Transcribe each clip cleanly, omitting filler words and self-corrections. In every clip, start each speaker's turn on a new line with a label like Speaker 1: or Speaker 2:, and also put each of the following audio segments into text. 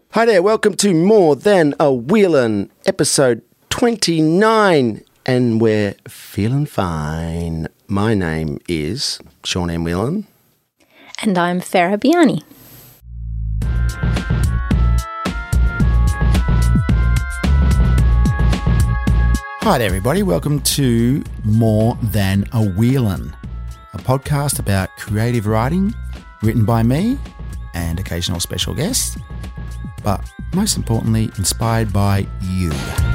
Speaker 1: Hi there, welcome to More Than a Wheelin', episode 29, and we're feeling fine. My name is Sean M. Whelan.
Speaker 2: And I'm Farah Biani.
Speaker 3: Hi there, everybody. Welcome to More Than a Wheelin', a podcast about creative writing written by me and occasional special guests, but most importantly, inspired by you.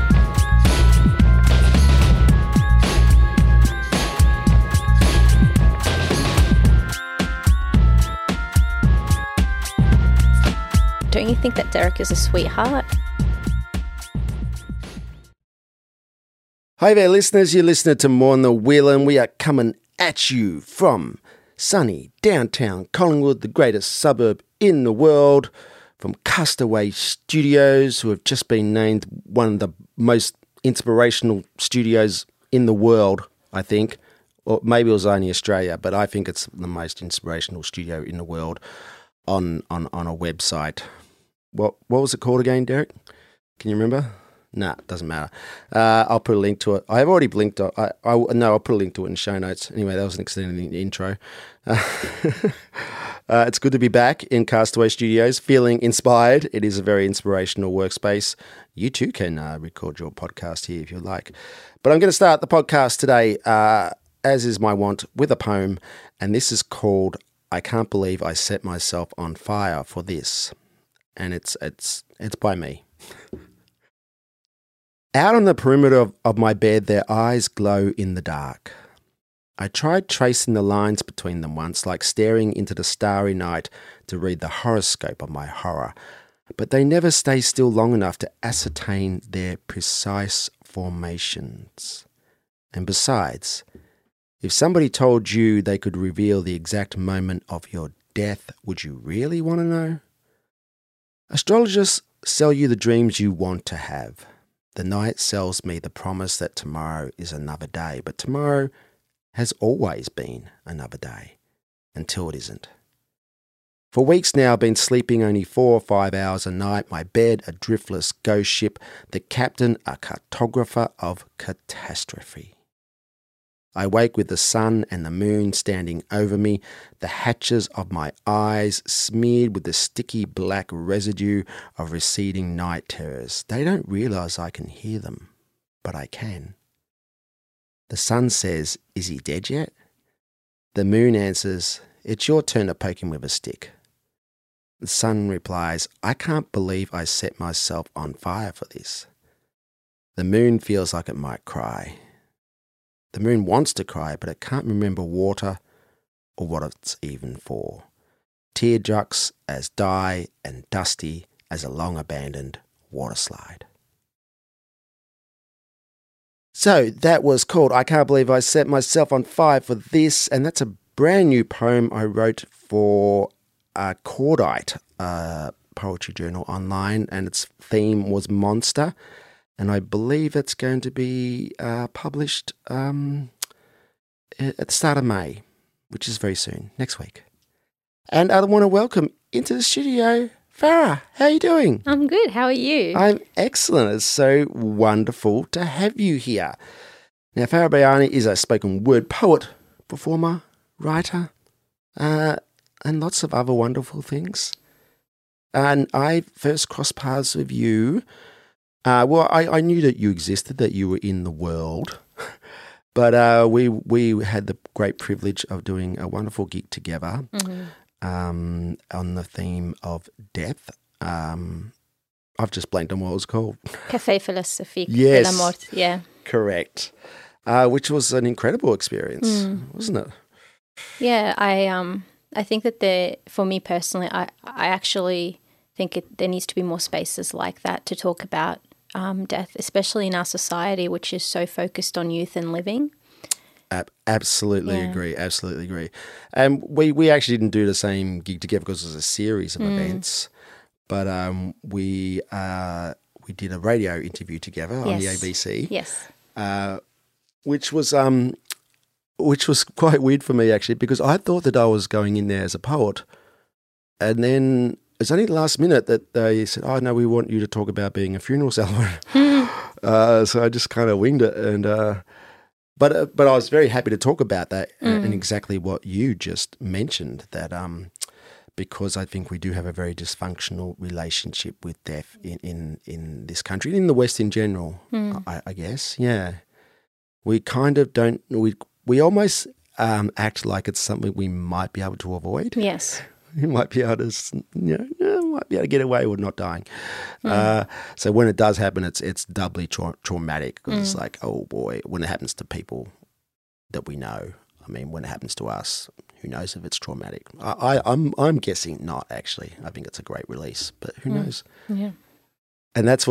Speaker 2: Don't you think that Derek is a sweetheart?
Speaker 1: Hi there, listeners. You're listening to More Than a Wheelin'. We are coming at you from sunny downtown Collingwood, the greatest suburb in the world, from Castaway Studios, who have just been named one of the most inspirational studios in the world, I think. Or maybe it was only Australia, but I think it's the most inspirational studio in the world on a website. What was it called again, Derek? Can you remember? Nah, it doesn't matter. I'll put a link to it. I've already blinked. I'll put a link to it in the show notes. Anyway, that was an extended intro. It's good to be back in Castaway Studios, feeling inspired. It is a very inspirational workspace. You too can record your podcast here if you like. But I'm going to start the podcast today, as is my wont, with a poem, and this is called "I Can't Believe I Set Myself on Fire for This," and it's by me. Out on the perimeter of my bed, their eyes glow in the dark. I tried tracing the lines between them once, like staring into the starry night to read the horoscope of my horror, but they never stay still long enough to ascertain their precise formations. And besides, if somebody told you they could reveal the exact moment of your death, would you really want to know? Astrologers sell you the dreams you want to have. The night sells me the promise that tomorrow is another day, but tomorrow has always been another day, until it isn't. For weeks now I've been sleeping only 4 or 5 hours a night, my bed a driftless ghost ship, the captain a cartographer of catastrophe. I wake with the sun and the moon standing over me, the hatches of my eyes smeared with the sticky black residue of receding night terrors. They don't realise I can hear them, but I can. The sun says, "Is he dead yet?" The moon answers, "It's your turn to poke him with a stick." The sun replies, "I can't believe I set myself on fire for this." The moon feels like it might cry. The moon wants to cry, but it can't remember water or what it's even for. Tear ducts as dry and dusty as a long-abandoned water slide. So that was called "I Can't Believe I Set Myself on Fire for This," and that's a brand new poem I wrote for Cordite, poetry journal online, and its theme was monster. And I believe it's going to be published at the start of May, which is very soon, next week. And I want to welcome into the studio Farah. How are you doing?
Speaker 2: I'm good. How are you?
Speaker 1: I'm excellent. It's so wonderful to have you here. Now, Farah Biani is a spoken word poet, performer, writer, and lots of other wonderful things. And I first crossed paths with you. I knew that you existed, that you were in the world, but we had the great privilege of doing a wonderful gig together on the theme of death. I've just blanked on what it was called.
Speaker 2: Café Philosophique
Speaker 1: Yes,
Speaker 2: de la Mort, yeah.
Speaker 1: Correct, which was an incredible experience, wasn't it?
Speaker 2: Yeah, I think that for me personally, I actually think there needs to be more spaces like that to talk about death, especially in our society, which is so focused on youth and living.
Speaker 1: Absolutely agree. And we actually didn't do the same gig together because it was a series of events, but we did a radio interview together on the ABC.
Speaker 2: Yes.
Speaker 1: Which was quite weird for me actually, because I thought that I was going in there as a poet, and then it's only last minute that they said, "Oh no, we want you to talk about being a funeral celebrant." So I just kind of winged it, and but I was very happy to talk about that and exactly what you just mentioned. That because I think we do have a very dysfunctional relationship with death in this country, in the West in general. I guess, yeah. We kind of don't. We almost act like it's something we might be able to avoid.
Speaker 2: Yes.
Speaker 1: You might be able to, might be able to get away with not dying. So when it does happen, it's doubly traumatic because it's like, oh boy, when it happens to people that we know. I mean, when it happens to us, who knows if it's traumatic? I'm guessing not. Actually, I think it's a great release, but who knows?
Speaker 2: Yeah.
Speaker 1: And that's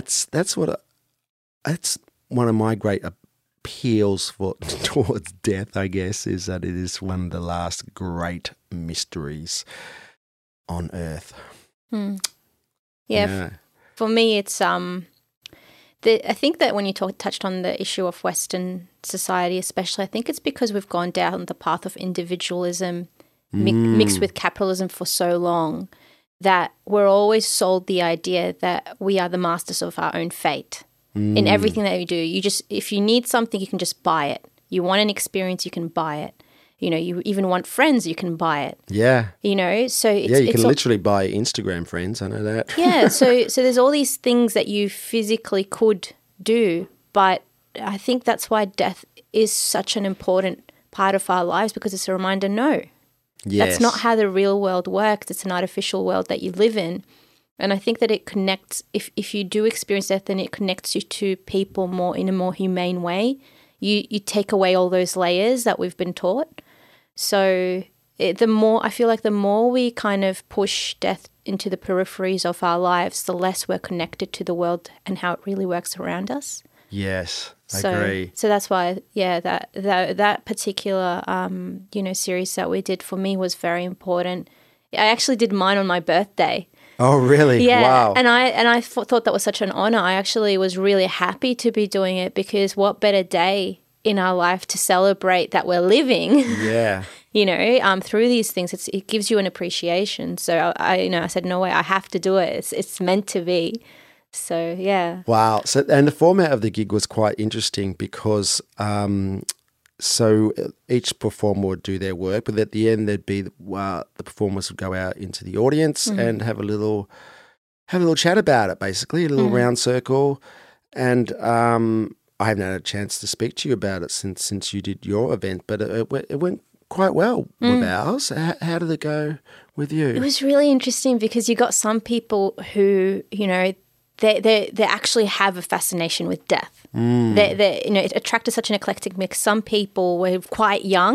Speaker 1: one of my great appeals towards death, I guess, is that it is one of the last great mysteries on earth.
Speaker 2: Yeah. For me, it's I think that when you touched on the issue of Western society, especially, I think it's because we've gone down the path of individualism mixed with capitalism for so long that we're always sold the idea that we are the masters of our own fate. In everything that you do, if you need something, you can just buy it. You want an experience, you can buy it. You even want friends, you can buy it.
Speaker 1: Yeah.
Speaker 2: So
Speaker 1: you can literally buy Instagram friends. I know that.
Speaker 2: Yeah. So there's all these things that you physically could do, but I think that's why death is such an important part of our lives, because it's a reminder. No, that's not how the real world works. It's an artificial world that you live in. And I think that it connects, if you do experience death, then it connects you to people more in a more humane way. You take away all those layers that we've been taught. So I feel like the more we kind of push death into the peripheries of our lives, the less we're connected to the world and how it really works around us.
Speaker 1: Yes, I agree.
Speaker 2: So that's why, that particular, series that we did for me was very important. I actually did mine on my birthday.
Speaker 1: Oh, really?
Speaker 2: Yeah.
Speaker 1: Wow.
Speaker 2: And I thought that was such an honor. I actually was really happy to be doing it, because what better day in our life to celebrate that we're living?
Speaker 1: Yeah.
Speaker 2: Through these things, it gives you an appreciation. So I said, no way, I have to do it. It's meant to be. So yeah.
Speaker 1: Wow. So, and the format of the gig was quite interesting because so each performer would do their work, but at the end there'd be the performers would go out into the audience and have a little chat about it, basically, a little round circle. And I haven't had a chance to speak to you about it since you did your event, but it went quite well with ours. How did it go with you?
Speaker 2: It was really interesting because you got some people who, they actually have a fascination with death. It attracted such an eclectic mix. Some people were quite young,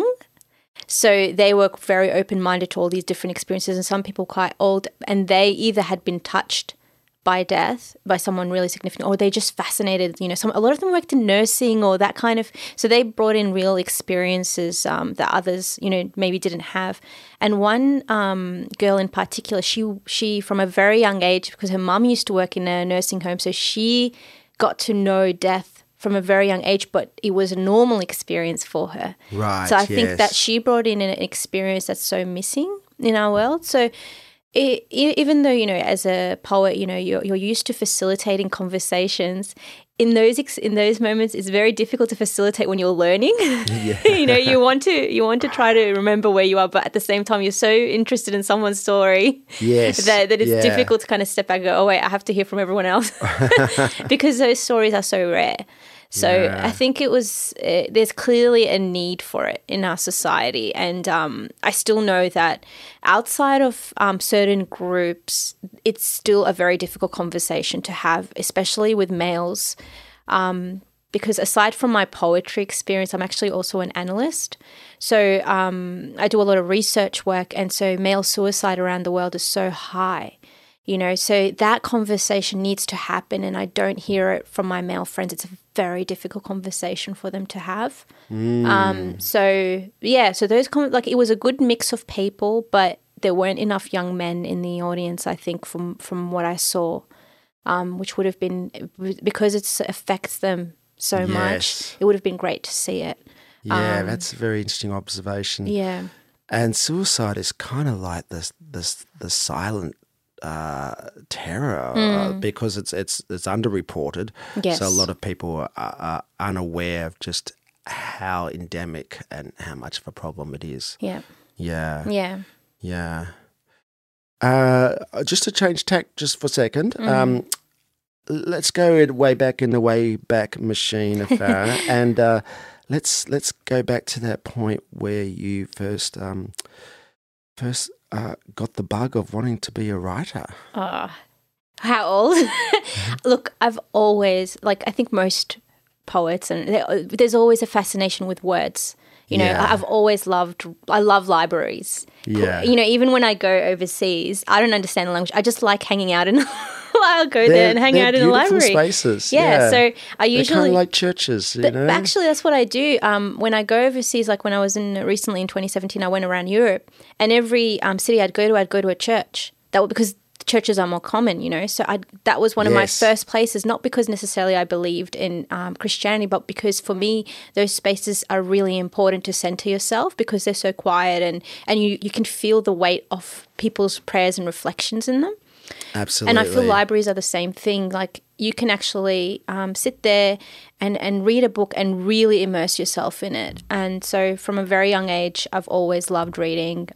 Speaker 2: so they were very open-minded to all these different experiences, and some people quite old, and they either had been touched by death, by someone really significant, or they just fascinated, a lot of them worked in nursing or that kind of, so they brought in real experiences that others, maybe didn't have. And one girl in particular, she from a very young age, because her mum used to work in a nursing home, so she got to know death from a very young age, but it was a normal experience for her.
Speaker 1: Right.
Speaker 2: So I think that she brought in an experience that's so missing in our world. So even though, as a poet, you're used to facilitating conversations, in those moments, it's very difficult to facilitate when you're learning. Yeah. you want to try to remember where you are, but at the same time, you're so interested in someone's story that it's difficult to kind of step back and go, oh, wait, I have to hear from everyone else because those stories are so rare. So I think it was there's clearly a need for it in our society. And I still know that outside of certain groups, it's still a very difficult conversation to have, especially with males. Because aside from my poetry experience, I'm actually also an analyst. So I do a lot of research work. And so male suicide around the world is so high. So that conversation needs to happen, and I don't hear it from my male friends. It's a very difficult conversation for them to have. So those it was a good mix of people, but there weren't enough young men in the audience, I think, from what I saw, which would have been, because it affects them so much, it would have been great to see it.
Speaker 1: Yeah, that's a very interesting observation.
Speaker 2: Yeah.
Speaker 1: And suicide is kind of like the silent terror because it's underreported.
Speaker 2: Yes.
Speaker 1: So a lot of people are unaware of just how endemic and how much of a problem it is.
Speaker 2: Yeah.
Speaker 1: Yeah.
Speaker 2: Yeah.
Speaker 1: Yeah. Just to change tack just for a second, let's go way back in the Wayback Machine, Farah, and let's go back to that point where you first got the bug of wanting to be a writer.
Speaker 2: Oh, how old? Look, I've always, like, I think most poets, and there's always a fascination with words. You know,
Speaker 1: Yeah.
Speaker 2: I love libraries.
Speaker 1: Yeah.
Speaker 2: You know, even when I go overseas, I don't understand the language. I just like hanging out in, I'll go there and hang out in a library.
Speaker 1: Beautiful spaces.
Speaker 2: Yeah, so I
Speaker 1: They're
Speaker 2: usually
Speaker 1: kind of like churches, you know.
Speaker 2: Actually, that's what I do. When I go overseas, like when I was recently in 2017, I went around Europe, and every city I'd go to a church. Because churches are more common, you know. So that was one of my
Speaker 1: Yes.
Speaker 2: first places, not because necessarily I believed in Christianity, but because for me, those spaces are really important to center yourself because they're so quiet and you can feel the weight of people's prayers and reflections in them.
Speaker 1: Absolutely.
Speaker 2: And I feel libraries are the same thing. Like you can actually sit there and read a book and really immerse yourself in it. And so from a very young age, I've always loved reading.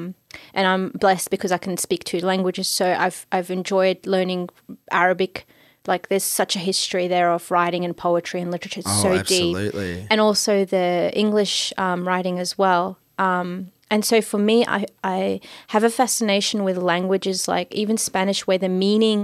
Speaker 2: And I'm blessed because I can speak 2 languages. So I've enjoyed learning Arabic. Like there's such a history there of writing and poetry and literature. It's so deep.
Speaker 1: Absolutely.
Speaker 2: And also the English writing as well. And so for me, I have a fascination with languages like even Spanish where the meaning,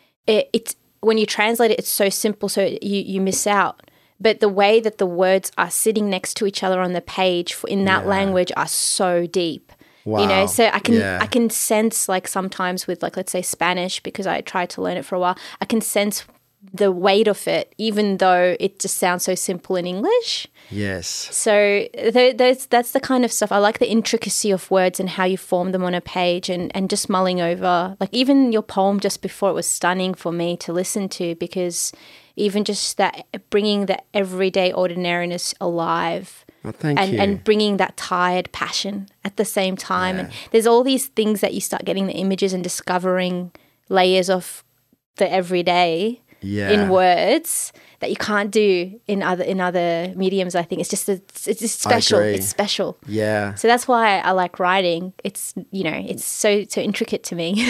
Speaker 2: it's when you translate it, it's so simple so you miss out. But the way that the words are sitting next to each other on the page in that language are so deep.
Speaker 1: Wow.
Speaker 2: You know, so I
Speaker 1: Yeah.
Speaker 2: can sense like sometimes with like, let's say Spanish, because I tried to learn it for a while, I can sense the weight of it, even though it just sounds so simple in English.
Speaker 1: Yes.
Speaker 2: So that's the kind of stuff. I like the intricacy of words and how you form them on a page and just mulling over. Like even your poem just before, it was stunning for me to listen to because even just that bringing the everyday ordinariness alive.
Speaker 1: Well, thank you.
Speaker 2: And bringing that tired passion at the same time. And there's all these things that you start getting the images and discovering layers of the everyday in words that you can't do in other mediums. I think it's just special.
Speaker 1: I agree.
Speaker 2: It's special.
Speaker 1: Yeah.
Speaker 2: So that's why I like writing. It's it's so intricate to me.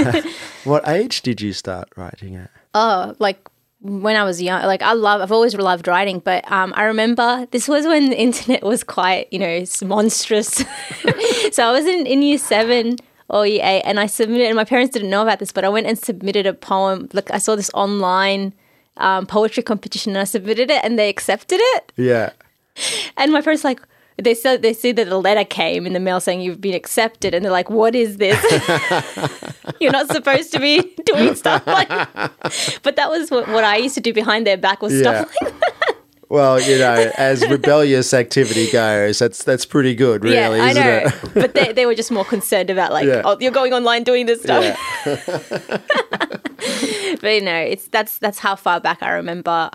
Speaker 1: What age did you start writing at?
Speaker 2: Oh, like when I was young, like I've always loved writing, but I remember this was when the internet was quite, it's monstrous. So I was in year 7 or year 8 and I submitted, and my parents didn't know about this, but I went and submitted a poem. Like I saw this online poetry competition and I submitted it and they accepted it.
Speaker 1: Yeah.
Speaker 2: And my parents like, they see that a letter came in the mail saying you've been accepted, and they're like, "What is this? You're not supposed to be doing stuff like that." But that was what I used to do behind their back was stuff like that.
Speaker 1: Well, as rebellious activity goes, that's pretty good, really,
Speaker 2: Yeah, I
Speaker 1: isn't
Speaker 2: know.
Speaker 1: it?
Speaker 2: But they were just more concerned about oh, you're going online doing this stuff.
Speaker 1: Yeah.
Speaker 2: But that's how far back I remember.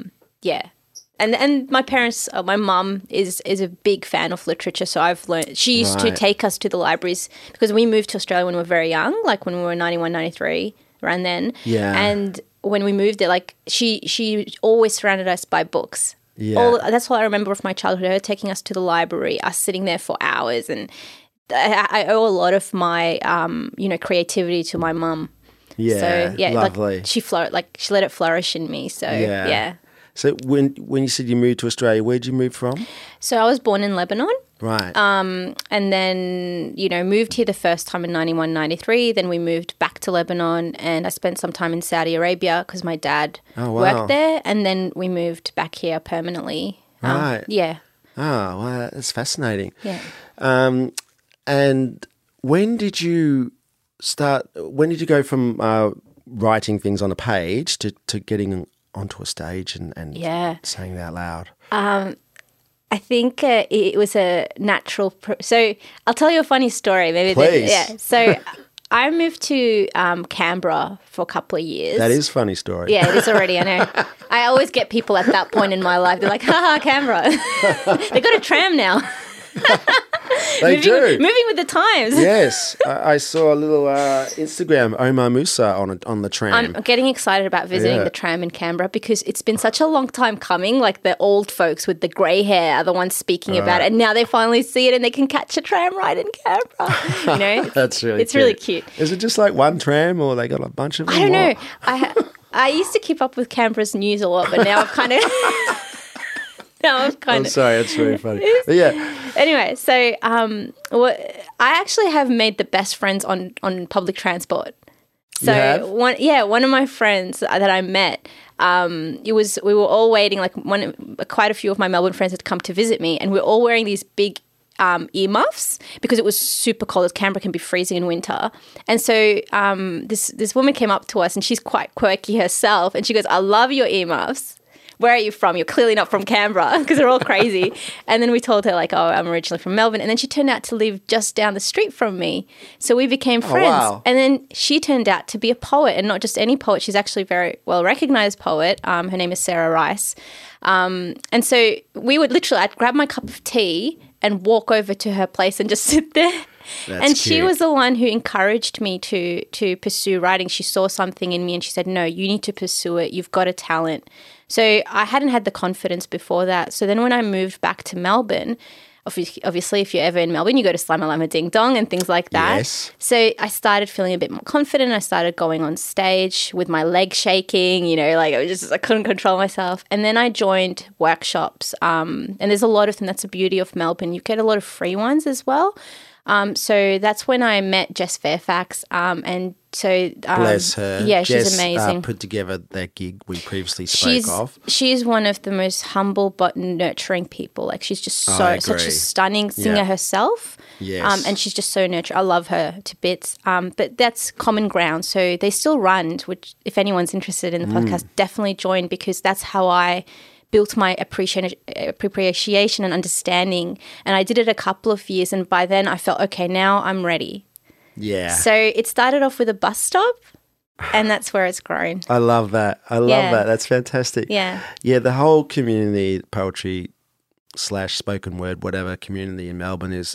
Speaker 2: And my parents, my mum is a big fan of literature, so I've learned. She used to take us to the libraries because we moved to Australia when we were very young, like when we were 91, 93, around then.
Speaker 1: Yeah.
Speaker 2: And when we moved there, like she always surrounded us by books.
Speaker 1: Yeah.
Speaker 2: That's what I remember of my childhood, her taking us to the library, us sitting there for hours. And I owe a lot of my, creativity to my mum.
Speaker 1: Yeah,
Speaker 2: So, yeah,
Speaker 1: lovely.
Speaker 2: she let it flourish in me. So, yeah.
Speaker 1: So when you said you moved to Australia, where'd you move from?
Speaker 2: So I was born in Lebanon.
Speaker 1: Right.
Speaker 2: And then, moved here the first time in 91, 93. Then we moved back to Lebanon and I spent some time in Saudi Arabia because my dad worked there. And then we moved back here permanently.
Speaker 1: Right.
Speaker 2: Yeah.
Speaker 1: Oh, well, that's fascinating.
Speaker 2: Yeah.
Speaker 1: And when did you go from writing things on a page to getting onto a stage and saying it out loud?
Speaker 2: I think it was a natural... So I'll tell you a funny story. Maybe.
Speaker 1: Please.
Speaker 2: So I moved to Canberra for a couple of years.
Speaker 1: That is a funny story.
Speaker 2: Yeah, it is already, I know. I always get people at that point in my life. They're like, haha, Canberra. They got a tram now.
Speaker 1: They do.
Speaker 2: Moving with the times.
Speaker 1: Yes. I saw a little Instagram, Omar Musa on the tram.
Speaker 2: I'm getting excited about visiting
Speaker 1: Yeah.
Speaker 2: the tram in Canberra because it's been such a long time coming. Like the old folks with the grey hair are the ones speaking about it, and now they finally see it and they can catch a tram ride in Canberra. You know,
Speaker 1: That's really
Speaker 2: it's really cute.
Speaker 1: Is it just like one tram or they got a bunch of them?
Speaker 2: I don't know.
Speaker 1: or-
Speaker 2: I used to keep up with Canberra's news a lot, but now I've kind of
Speaker 1: I'm sorry, that's really funny. But yeah.
Speaker 2: Anyway, so I actually have made the best friends on public transport. So
Speaker 1: You have?
Speaker 2: one of my friends that I met, we were all waiting. Like quite a few of my Melbourne friends had come to visit me, and we were all wearing these big earmuffs because it was super cold. As Canberra can be freezing in winter, and so this woman came up to us, and she's quite quirky herself, and she goes, "I love your earmuffs. Where are you from? You're clearly not from Canberra," because they're all crazy. And then we told her like, "Oh, I'm originally from Melbourne." And then she turned out to live just down the street from me. So we became friends.
Speaker 1: wow.
Speaker 2: And then she turned out to be a poet, and not just any poet. She's actually a very well recognized poet. Her name is Sarah Rice. And so we would literally, I'd grab my cup of tea and walk over to her place and just sit there.
Speaker 1: That's
Speaker 2: and she
Speaker 1: cute.
Speaker 2: was the one who encouraged me to pursue writing. She saw something in me and she said, "No, you need to pursue it. You've got a talent." So I hadn't had the confidence before that. So then when I moved back to Melbourne, obviously if you're ever in Melbourne, you go to Slamma Lamma Ding Dong and things like that.
Speaker 1: Yes.
Speaker 2: So I started feeling a bit more confident. I started going on stage with my leg shaking, like I couldn't control myself. And then I joined workshops. And there's a lot of them. That's the beauty of Melbourne. You get a lot of free ones as well. So that's when I met Jess Fairfax. And so
Speaker 1: Bless her.
Speaker 2: Yeah, she's
Speaker 1: Jess,
Speaker 2: amazing.
Speaker 1: put together that gig we previously spoke of.
Speaker 2: She's one of the most humble but nurturing people. Like she's just
Speaker 1: I
Speaker 2: such
Speaker 1: agree.
Speaker 2: a stunning singer
Speaker 1: Yeah.
Speaker 2: herself.
Speaker 1: Yes.
Speaker 2: And she's just so nurturing. I love her to bits. But that's common ground. So they still run, which if anyone's interested in the podcast, definitely join because that's how I built my appreciation and understanding. And I did it a couple of years. And by then I felt, okay, now I'm ready.
Speaker 1: Yeah.
Speaker 2: So it started off with a bus stop and that's where it's grown.
Speaker 1: I love that. I love
Speaker 2: Yeah.
Speaker 1: that. That's fantastic.
Speaker 2: Yeah.
Speaker 1: Yeah, the whole community, poetry / spoken word, whatever community in Melbourne is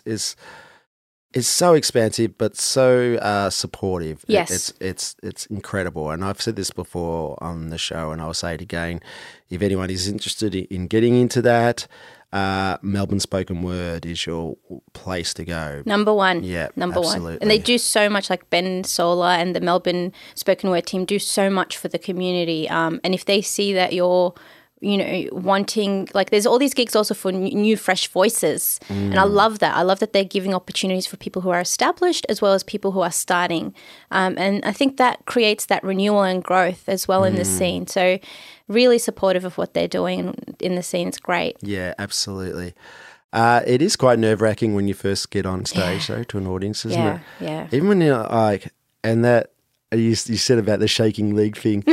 Speaker 1: so expansive but so supportive.
Speaker 2: Yes.
Speaker 1: It's incredible. And I've said this before on the show and I'll say it again. If anyone is interested in getting into that, Melbourne Spoken Word is your place to go.
Speaker 2: Number one.
Speaker 1: Yeah,
Speaker 2: Number
Speaker 1: absolutely.
Speaker 2: one. And they do so much, like Ben Sola and the Melbourne Spoken Word team do so much for the community. And if they see that you're, wanting, like there's all these gigs also for new, fresh voices. And I love that. I love that they're giving opportunities for people who are established as well as people who are starting. And I think that creates that renewal and growth as well in the scene. So really supportive of what they're doing in the scene. It's great.
Speaker 1: Yeah, absolutely. It is quite nerve-wracking when you first get on stage, though, to an audience, isn't it?
Speaker 2: Yeah.
Speaker 1: Even when you're like, and that you said about the shaking leg thing.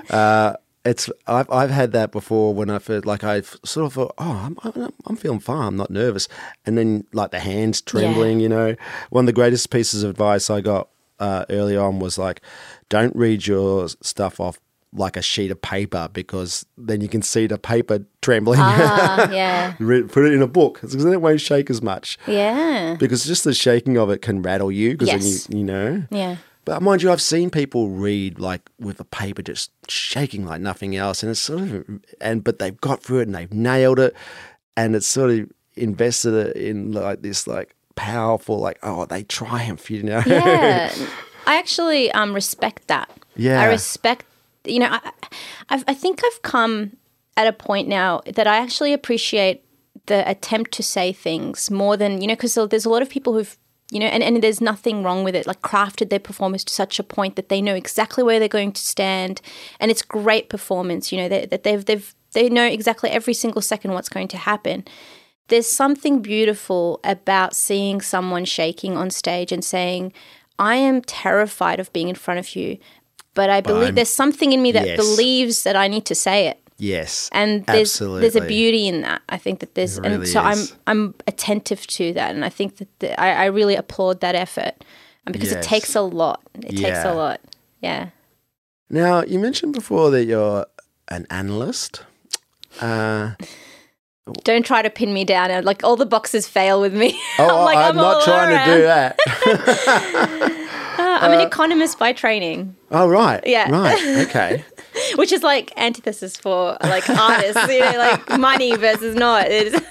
Speaker 1: I've had that before when I first, like I sort of thought, I'm feeling fine, I'm not nervous, and then like the hands trembling. One of the greatest pieces of advice I got early on was like, don't read your stuff off like a sheet of paper because then you can see the paper trembling.
Speaker 2: Yeah.
Speaker 1: Put it in a book because then it won't shake as much.
Speaker 2: Yeah.
Speaker 1: Because just the shaking of it can rattle you because
Speaker 2: Yes.
Speaker 1: then you know.
Speaker 2: Yeah.
Speaker 1: But mind you, I've seen people read like with a paper just shaking like nothing else, and it's sort of but they've got through it and they've nailed it, and it's sort of invested it in like this like powerful they triumph,
Speaker 2: Yeah. I actually respect that.
Speaker 1: Yeah.
Speaker 2: I respect. I think I've come at a point now that I actually appreciate the attempt to say things more than because there's a lot of people who've. And there's nothing wrong with it, like crafted their performance to such a point that they know exactly where they're going to stand. And it's great performance, that they know exactly every single second what's going to happen. There's something beautiful about seeing someone shaking on stage and saying, I am terrified of being in front of you, but I believe there's something in me that
Speaker 1: Yes.
Speaker 2: believes that I need to say it.
Speaker 1: Yes,
Speaker 2: And
Speaker 1: absolutely.
Speaker 2: there's a beauty in that. I think that there's,
Speaker 1: It really
Speaker 2: and so
Speaker 1: is.
Speaker 2: I'm attentive to that, and I think that I really applaud that effort, because it
Speaker 1: Yes.
Speaker 2: takes a lot. It takes
Speaker 1: Yeah.
Speaker 2: a lot. Yeah.
Speaker 1: Now you mentioned before that you're an analyst.
Speaker 2: Don't try to pin me down. And like all the boxes fail with me.
Speaker 1: I'm not trying to do that.
Speaker 2: I'm an economist by training.
Speaker 1: Oh, right.
Speaker 2: Yeah.
Speaker 1: Right. Okay.
Speaker 2: Which is like antithesis for like artists, like money versus not.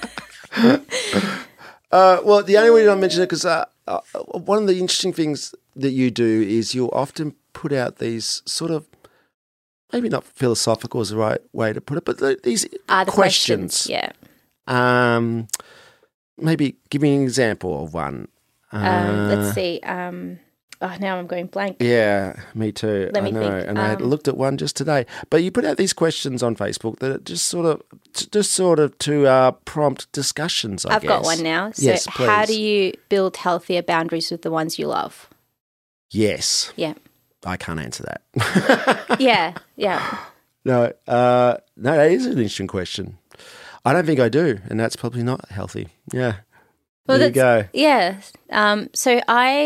Speaker 1: Well, the only reason I mention it because one of the interesting things that you do is you'll often put out these sort of, maybe not philosophical is the right way to put it, but these
Speaker 2: the
Speaker 1: questions.
Speaker 2: Yeah.
Speaker 1: Maybe give me an example of one.
Speaker 2: Let's see. Now I'm going blank.
Speaker 1: Yeah, me too.
Speaker 2: Let me think.
Speaker 1: And I looked at one just today. But you put out these questions on Facebook that are just sort of to prompt discussions, I guess.
Speaker 2: I've got one now. So
Speaker 1: yes, please.
Speaker 2: How do you build healthier boundaries with the ones you love?
Speaker 1: Yes.
Speaker 2: Yeah.
Speaker 1: I can't answer that.
Speaker 2: Yeah.
Speaker 1: No, that is an interesting question. I don't think I do, and that's probably not healthy. Yeah.
Speaker 2: Well,
Speaker 1: there you go.
Speaker 2: Yeah. So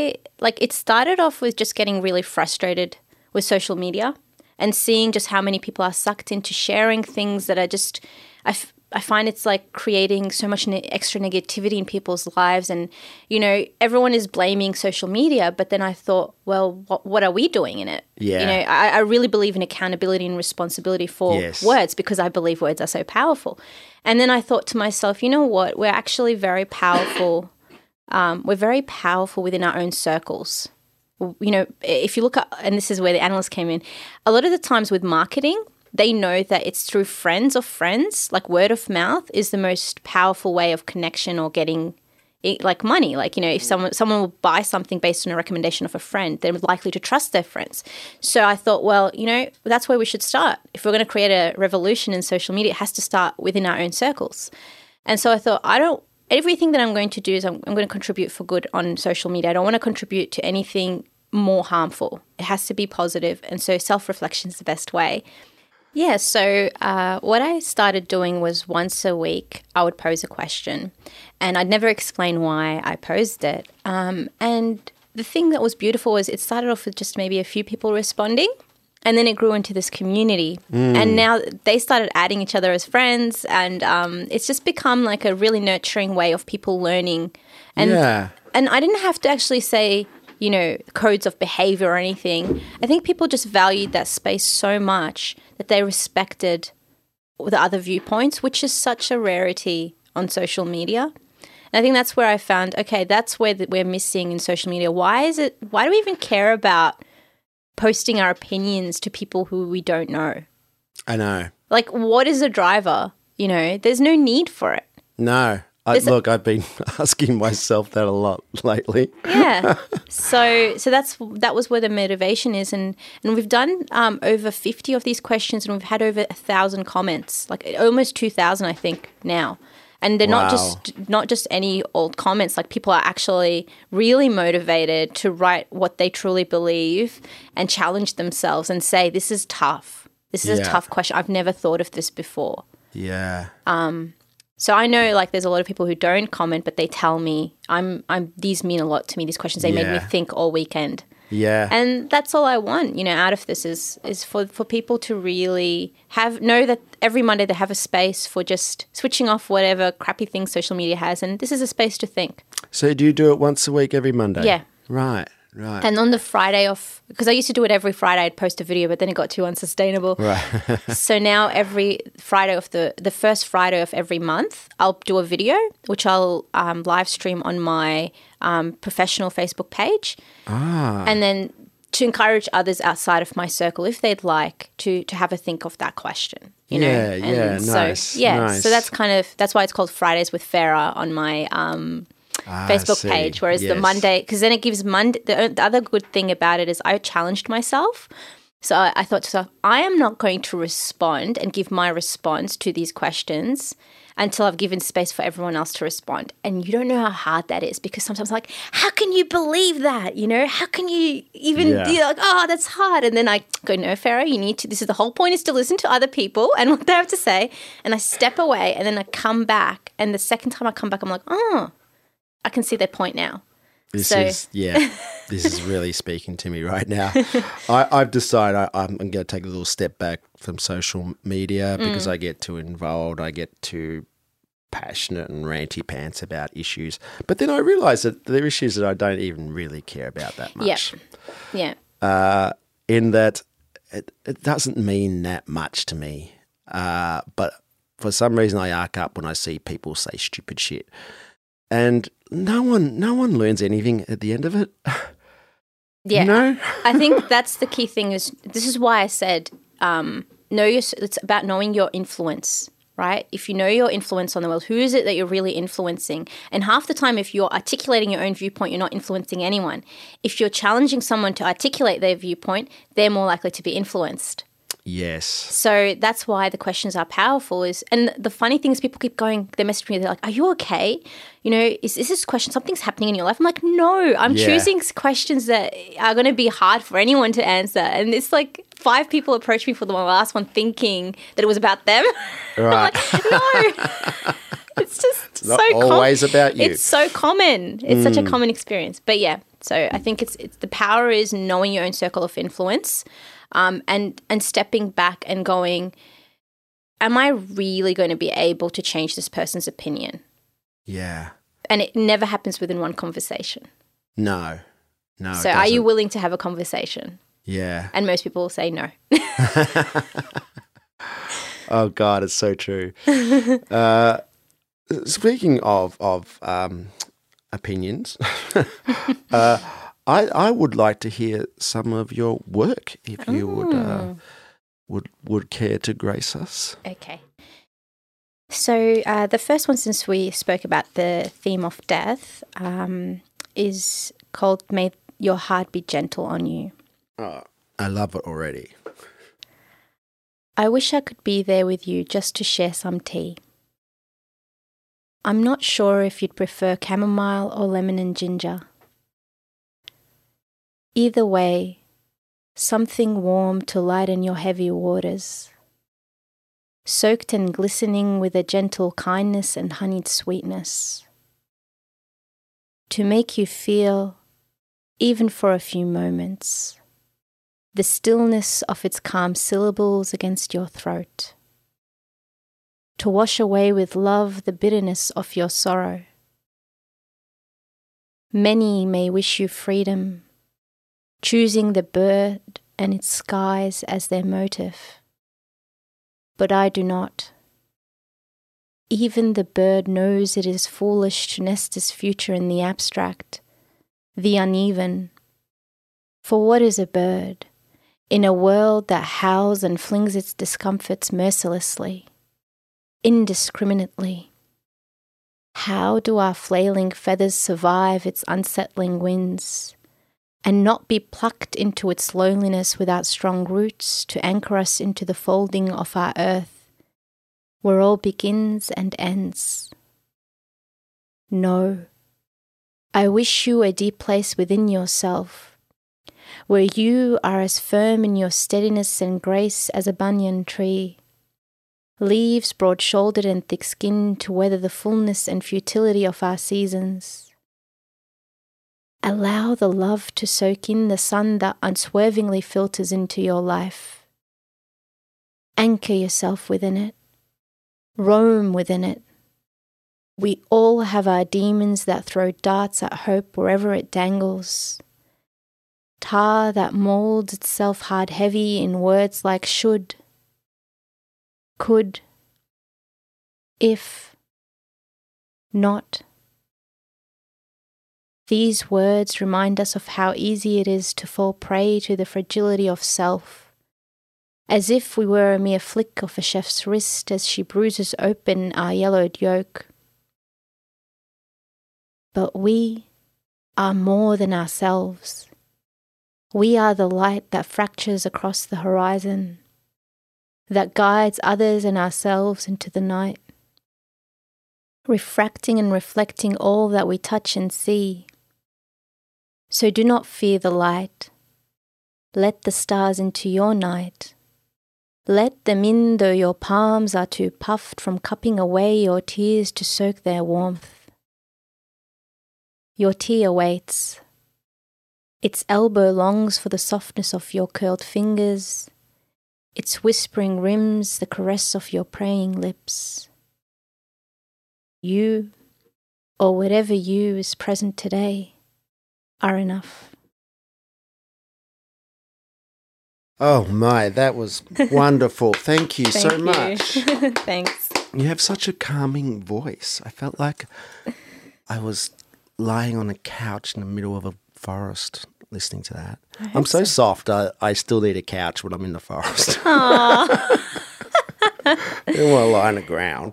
Speaker 2: it started off with just getting really frustrated with social media and seeing just how many people are sucked into sharing things that are just, I find it's like creating so much extra negativity in people's lives. And, everyone is blaming social media, but then I thought, well, what are we doing in it?
Speaker 1: Yeah.
Speaker 2: I really believe in accountability and responsibility for words because I believe words are so powerful. And then I thought to myself, you know what? We're actually very powerful. We're very powerful within our own circles. If you look at, and this is where the analyst came in, a lot of the times with marketing, they know that it's through friends of friends, like word of mouth is the most powerful way of connection or getting like money. Like, if someone will buy something based on a recommendation of a friend, they're likely to trust their friends. So I thought, well, that's where we should start. If we're going to create a revolution in social media, it has to start within our own circles. And so I thought, everything that I'm going to do is I'm going to contribute for good on social media. I don't want to contribute to anything more harmful. It has to be positive. And so self-reflection is the best way. Yeah, so what I started doing was once a week, I would pose a question and I'd never explain why I posed it. And the thing that was beautiful was it started off with just maybe a few people responding and then it grew into this community. And now they started adding each other as friends and it's just become like a really nurturing way of people learning. And I didn't have to actually say, codes of behavior or anything. I think people just valued that space so much that they respected the other viewpoints, which is such a rarity on social media. And I think that's where I found, okay, that's where we're missing in social media. Why do we even care about posting our opinions to people who we don't know?
Speaker 1: I know.
Speaker 2: Like, what is a driver? There's no need for it.
Speaker 1: No. I've been asking myself that a lot lately.
Speaker 2: Yeah. So that was where the motivation is. And we've done over 50 of these questions and we've had over 1,000 comments, like almost 2,000, I think, now. And they're not just any old comments. Like people are actually really motivated to write what they truly believe and challenge themselves and say, this is tough. This is a tough question. I've never thought of this before.
Speaker 1: Yeah.
Speaker 2: So I know like there's a lot of people who don't comment, but they tell me these mean a lot to me. These questions, they made me think all weekend.
Speaker 1: Yeah.
Speaker 2: And that's all I want, out of this is for people to really know that every Monday they have a space for just switching off whatever crappy things social media has. And this is a space to think.
Speaker 1: So do you do it once a week every Monday?
Speaker 2: Yeah.
Speaker 1: Right.
Speaker 2: And on the Friday because I used to do it every Friday, I'd post a video, but then it got too unsustainable.
Speaker 1: Right.
Speaker 2: So now every Friday of the first Friday of every month, I'll do a video, which I'll live stream on my professional Facebook page. And then to encourage others outside of my circle, if they'd like, to have a think of that question.
Speaker 1: Nice.
Speaker 2: So that's why it's called Fridays with Farah on my Facebook page, whereas the Monday, because then it gives Monday, the other good thing about it is I challenged myself. So I thought to myself, I am not going to respond and give my response to these questions until I've given space for everyone else to respond. And you don't know how hard that is because sometimes like, how can you believe that? How can you even be like, oh, that's hard. And then I go, no, Farah, this is the whole point is to listen to other people and what they have to say. And I step away and then I come back. And the second time I come back, I'm like, oh, I can see their point now.
Speaker 1: This is really speaking to me right now. I've decided I'm going to take a little step back from social media because I get too involved. I get too passionate and ranty pants about issues. But then I realised that there are issues that I don't even really care about that much.
Speaker 2: Yeah.
Speaker 1: In that it doesn't mean that much to me. But for some reason I arc up when I see people say stupid shit. And no one learns anything at the end of it.
Speaker 2: Yeah.
Speaker 1: You know?
Speaker 2: I think that's the key thing this is why I said it's about knowing your influence, right? If you know your influence on the world, who is it that you're really influencing? And half the time, if you're articulating your own viewpoint, you're not influencing anyone. If you're challenging someone to articulate their viewpoint, they're more likely to be influenced.
Speaker 1: Yes.
Speaker 2: So that's why the questions are powerful. And the funny thing is people keep going, they message me, they're like, are you okay? You know, is this question, something's happening in your life? I'm like, no, I'm choosing questions that are going to be hard for anyone to answer. And it's like 5 people approached me for the last one thinking that it was about them.
Speaker 1: Right.
Speaker 2: I'm like, no. It's just
Speaker 1: not always about you.
Speaker 2: It's so common. It's such a common experience. But yeah, so I think it's the power is knowing your own circle of influence. And stepping back and going, am I really going to be able to change this person's opinion?
Speaker 1: Yeah.
Speaker 2: And it never happens within one conversation.
Speaker 1: No.
Speaker 2: So are you willing to have a conversation?
Speaker 1: Yeah.
Speaker 2: And most people will say no.
Speaker 1: Oh, God, it's so true. Speaking of opinions, I would like to hear some of your work if you would care to grace us.
Speaker 2: Okay. So the first one, since we spoke about the theme of death, is called May Your Heart Be Gentle on You.
Speaker 1: Oh, I love it already.
Speaker 2: I wish I could be there with you just to share some tea. I'm not sure if you'd prefer chamomile or lemon and ginger. Either way, something warm to lighten your heavy waters, soaked and glistening with a gentle kindness and honeyed sweetness, to make you feel, even for a few moments, the stillness of its calm syllables against your throat, to wash away with love the bitterness of your sorrow. Many may wish you freedom, choosing the bird and its skies as their motive. But I do not. Even the bird knows it is foolish to nest its future in the abstract, the uneven. For what is a bird in a world that howls and flings its discomforts mercilessly, indiscriminately? How do our flailing feathers survive its unsettling winds, and not be plucked into its loneliness without strong roots to anchor us into the folding of our earth, where all begins and ends? No, I wish you a deep place within yourself, where you are as firm in your steadiness and grace as a banyan tree, leaves broad-shouldered and thick-skinned to weather the fullness and futility of our seasons. Allow the love to soak in the sun that unswervingly filters into your life. Anchor yourself within it. Roam within it. We all have our demons that throw darts at hope wherever it dangles. Tar that moulds itself hard-heavy in words like should, could, if, not. These words remind us of how easy it is to fall prey to the fragility of self, as if we were a mere flick of a chef's wrist as she bruises open our yellowed yolk. But we are more than ourselves. We are the light that fractures across the horizon, that guides others and ourselves into the night, refracting and reflecting all that we touch and see. So do not fear the light. Let the stars into your night. Let them in though your palms are too puffed from cupping away your tears to soak their warmth. Your tea awaits. Its elbow longs for the softness of your curled fingers, its whispering rims the caress of your praying lips. You, or whatever you is present today, are enough.
Speaker 1: Oh my, that was wonderful. Thank you so much.
Speaker 2: Thanks.
Speaker 1: You have such a calming voice. I felt like I was lying on a couch in the middle of a forest listening to that. I'm so soft, I still need a couch when I'm in the forest. I don't want to lie on the ground.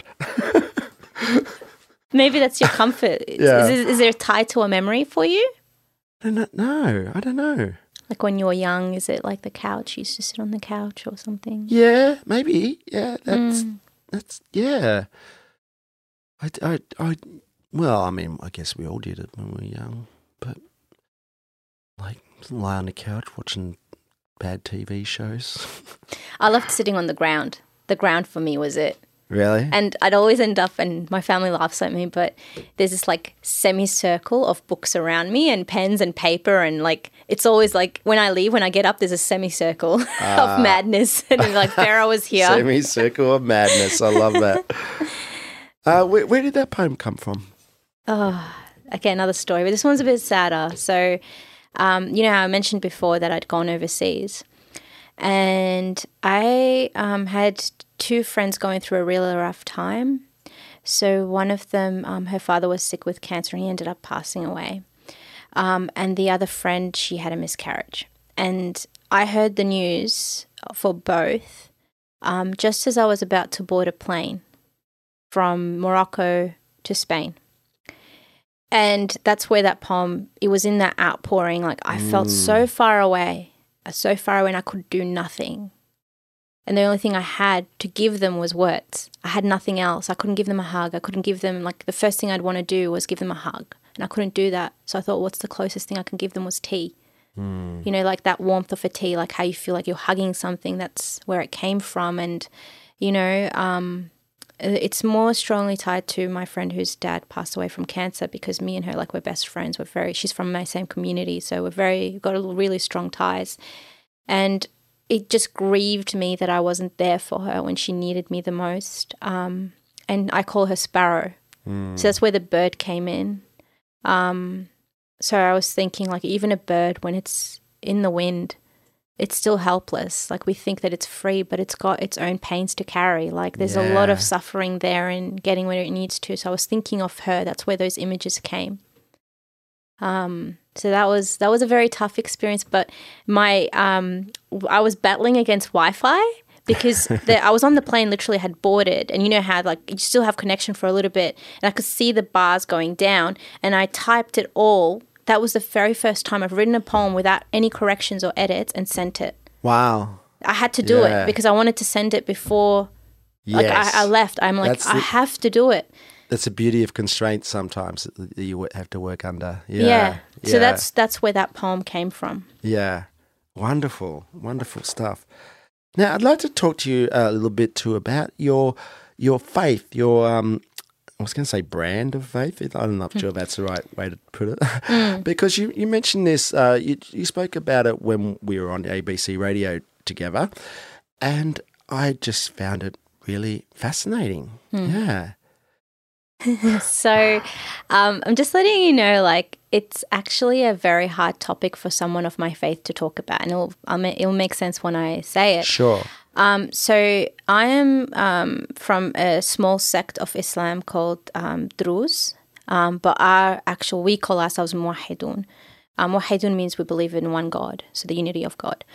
Speaker 2: Maybe that's your comfort.
Speaker 1: Yeah.
Speaker 2: Is there a tie to a memory for you?
Speaker 1: I don't know.
Speaker 2: Like when you were young, is it like the couch? You used to sit on the couch or something?
Speaker 1: Yeah, maybe. Yeah, that's yeah. Well, I mean, I guess we all did it when we were young, but like lie on the couch watching bad TV shows.
Speaker 2: I loved sitting on the ground. The ground for me was it.
Speaker 1: Really?
Speaker 2: And I'd always end up, and my family laughs at me, but there's this like semicircle of books around me and pens and paper, and like it's always like when I leave, when I get up, there's a semicircle of madness, and like Farah was here.
Speaker 1: Semicircle of madness. I love that. Where did that poem come from?
Speaker 2: Oh, okay, another story, but this one's a bit sadder. So, you know, I mentioned before that I'd gone overseas, and I had two friends going through a really rough time. So one of them, her father was sick with cancer and he ended up passing away. And the other friend, she had a miscarriage. And I heard the news for both just as I was about to board a plane from Morocco to Spain. And that's where that poem, it was in that outpouring. Like I felt so far away and I could do nothing. And the only thing I had to give them was words. I had nothing else. I couldn't give them a hug. I couldn't give them, like, the first thing I'd want to do was give them a hug. And I couldn't do that. So I thought, what's the closest thing I can give them was tea. You know, like that warmth of a tea, like how you feel like you're hugging something. That's where it came from. And, you know, it's more strongly tied to my friend whose dad passed away from cancer, because me and her, like, we're best friends. She's from my same community. So we've got really strong ties. And it just grieved me that I wasn't there for her when she needed me the most. And I call her Sparrow. So that's where the bird came in. So I was thinking, like, even a bird, when it's in the wind, it's still helpless. Like, we think that it's free, but it's got its own pains to carry. Like, there's a lot of suffering there in getting where it needs to. So I was thinking of her. That's where those images came. So that was a very tough experience, but I was battling against Wi-Fi because I was on the plane, literally had boarded, and you know how like you still have connection for a little bit, and I could see the bars going down, and I typed it all. That was the very first time I've written a poem without any corrections or edits and sent it.
Speaker 1: Wow.
Speaker 2: I had to do it because I wanted to send it before like I left. I'm like, I have to do it.
Speaker 1: That's the beauty of constraints sometimes that you have to work under.
Speaker 2: Yeah. So that's where that poem came from.
Speaker 1: Yeah. Wonderful. Wonderful stuff. Now, I'd like to talk to you a little bit too about your faith, your, I was going to say brand of faith. I'm not sure if that's the right way to put it. Because you mentioned this, you spoke about it when we were on ABC Radio together, and I just found it really fascinating. Yeah.
Speaker 2: So I'm just letting you know, like, it's actually a very hard topic for someone of my faith to talk about, and it'll make sense when I say it.
Speaker 1: Sure.
Speaker 2: So I am from a small sect of Islam called Druze, but we call ourselves Muwahhidun. Muwahhidun means we believe in one God, so the unity of God.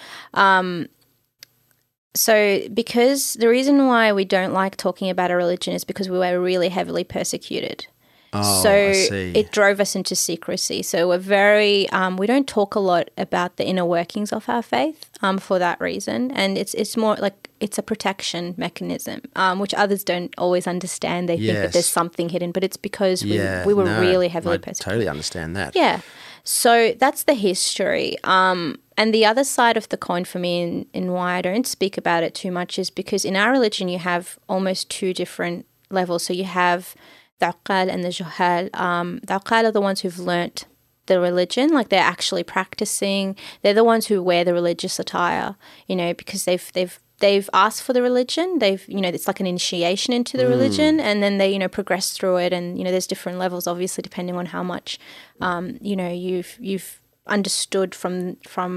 Speaker 2: So because the reason why we don't like talking about a religion is because we were really heavily persecuted.
Speaker 1: Oh,
Speaker 2: so
Speaker 1: I see.
Speaker 2: It drove us into secrecy. So we're very, we don't talk a lot about the inner workings of our faith for that reason. And it's more like it's a protection mechanism, which others don't always understand. They think that there's something hidden, but it's because we were really heavily persecuted.
Speaker 1: I totally understand that.
Speaker 2: Yeah. So that's the history. And the other side of the coin for me and why I don't speak about it too much is because in our religion you have almost two different levels. So you have the uqal and the juhal. The uqal are the ones who've learnt the religion, like they're actually practicing. They're the ones who wear the religious attire, you know, because they've they've asked for the religion. They've, it's like an initiation into the religion, and then they, progress through it. And, there's different levels, obviously, depending on how much, you've understood from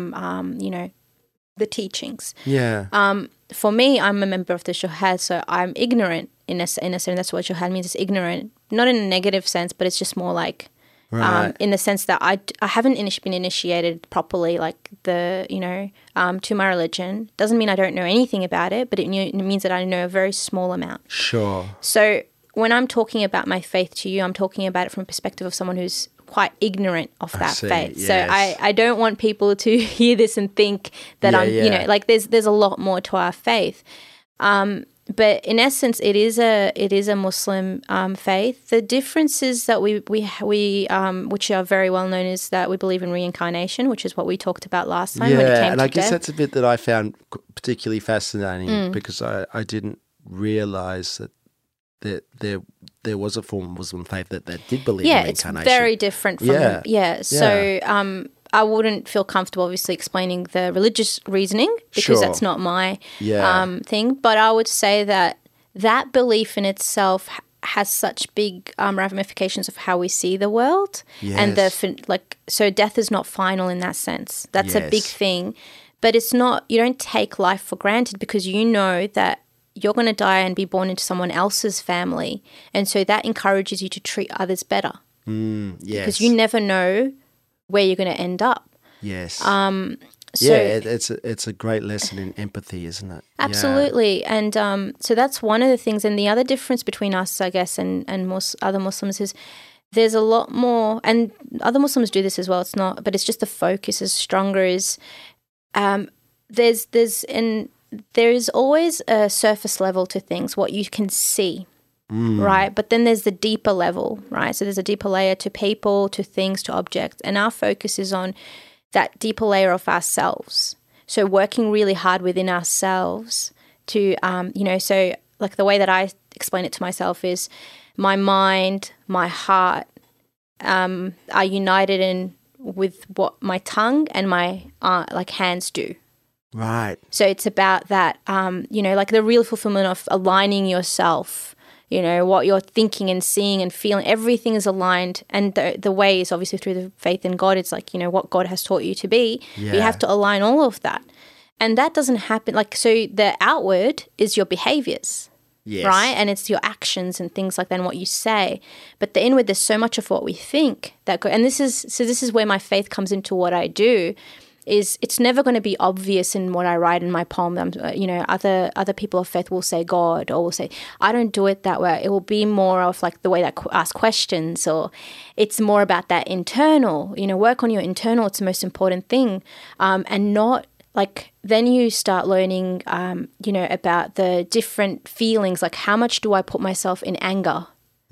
Speaker 2: the teachings.
Speaker 1: Yeah.
Speaker 2: For me, I'm a member of the Shuhad, so I'm ignorant in a sense. That's what Shuhad means. It's ignorant, not in a negative sense, but it's just more like,
Speaker 1: Right.
Speaker 2: in the sense that I haven't been initiated properly, like to my religion. Doesn't mean I don't know anything about it, but it means that I know a very small amount.
Speaker 1: Sure.
Speaker 2: So when I'm talking about my faith to you, I'm talking about it from a perspective of someone who's quite ignorant of that faith.
Speaker 1: Yes.
Speaker 2: So I don't want people to hear this and think that there's a lot more to our faith. But in essence, it is a Muslim faith. The differences that we which are very well known, is that we believe in reincarnation, which is what we talked about last time.
Speaker 1: Yeah,
Speaker 2: when it came
Speaker 1: and
Speaker 2: to
Speaker 1: I guess
Speaker 2: death.
Speaker 1: that's a bit that I found particularly fascinating because I didn't realise that there was a form of Muslim faith that did believe in reincarnation.
Speaker 2: It's very different from So I wouldn't feel comfortable obviously explaining the religious reasoning because that's not my thing. But I would say that belief in itself has such big ramifications of how we see the world.
Speaker 1: Yes.
Speaker 2: And so death is not final in that sense. That's a big thing. But it's not, you don't take life for granted because you know that you're going to die and be born into someone else's family. And so that encourages you to treat others better.
Speaker 1: Yes.
Speaker 2: Because you never know where you're going to end up.
Speaker 1: Yes.
Speaker 2: So
Speaker 1: it's a great lesson in empathy, isn't it?
Speaker 2: Absolutely. Yeah. And so that's one of the things. And the other difference between us, I guess, and other Muslims is there's a lot more, and other Muslims do this as well. It's not, but it's just the focus is stronger. Is there is always a surface level to things, what you can see. Right. But then there's the deeper level, right? So there's a deeper layer to people, to things, to objects. And our focus is on that deeper layer of ourselves. So working really hard within ourselves to, so like the way that I explain it to myself is my mind, my heart are united with what my tongue and my hands do.
Speaker 1: Right.
Speaker 2: So it's about that, like the real fulfillment of aligning yourself. What you're thinking and seeing and feeling, everything is aligned. And the way is obviously through the faith in God. It's like, what God has taught you to be. Yeah. You have to align all of that. And that doesn't happen. So the outward is your behaviors, right? And it's your actions and things like that and what you say. But the inward, there's so much of what we think and this is where my faith comes into what I do. Is it's never going to be obvious in what I write in my poem. Other people of faith will say God or will say, I don't do it that way. It will be more of like the way that I ask questions, or it's more about that internal, work on your internal. It's the most important thing. And not like, then you start learning, about the different feelings, like how much do I put myself in anger?